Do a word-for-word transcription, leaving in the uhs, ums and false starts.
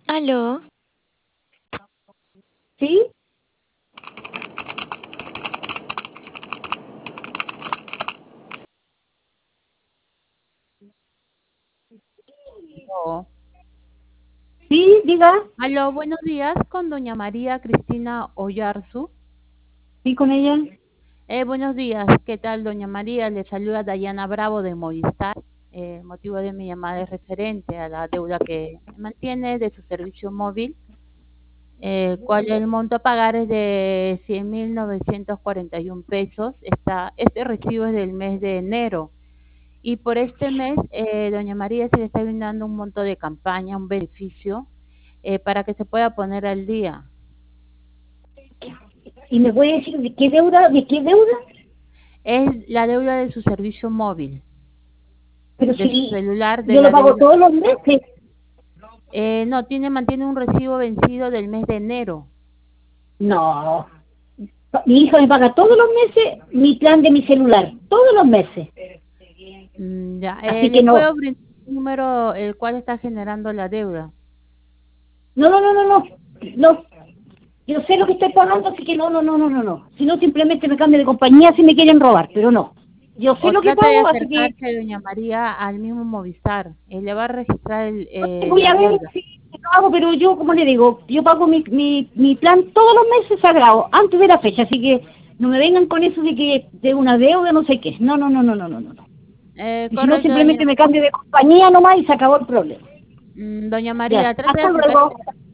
¿Aló? ¿Sí? Aló, ¿Sí? Diga. Aló, buenos días con doña María Cristina Oyarzu. ¿Sí con ella? Eh, buenos días, ¿qué tal doña María? Le saluda Dayana Bravo de Movistar. Eh, el motivo de mi llamada es referente a la deuda que mantiene de su servicio móvil, eh, cual el monto a pagar es de cien mil novecientos cuarenta y uno pesos. Está, este recibo es del mes de enero. Y por este mes, eh, doña María se le está brindando un monto de campaña, un beneficio, eh, para que se pueda poner al día. ¿Y me puede decir de qué deuda? ¿De qué deuda? Es la deuda de su servicio móvil, Pero de su si celular, de yo lo la pago deuda. todos los meses. Eh, no, tiene, mantiene un recibo vencido del mes de enero. No. Mi hija me paga todos los meses mi plan de mi celular. Todos los meses. Mm, ya, eh, Así le que no. puedo brindar un número el cual está generando la deuda. No, no, no, no, no. No. Yo sé lo que estoy pagando, así que no, no, no, no, no, no. Si no, simplemente me cambio de compañía si me quieren robar, pero no. Yo sé O lo que trate de pago, así que acercarse, doña María, al mismo Movistar. Él le va a registrar el, eh, voy la a ver deuda. si lo hago, pero yo, como le digo, yo pago mi, mi, mi plan todos los meses sagrado, antes de la fecha, así que no me vengan con eso de que de una deuda, no sé qué. No, no, no, no, no, no, no. no. Eh, Y si no, correcto, doña, simplemente me cambio de compañía nomás y se acabó el problema. mm, doña Ya, María, trate de hasta acercarse luego.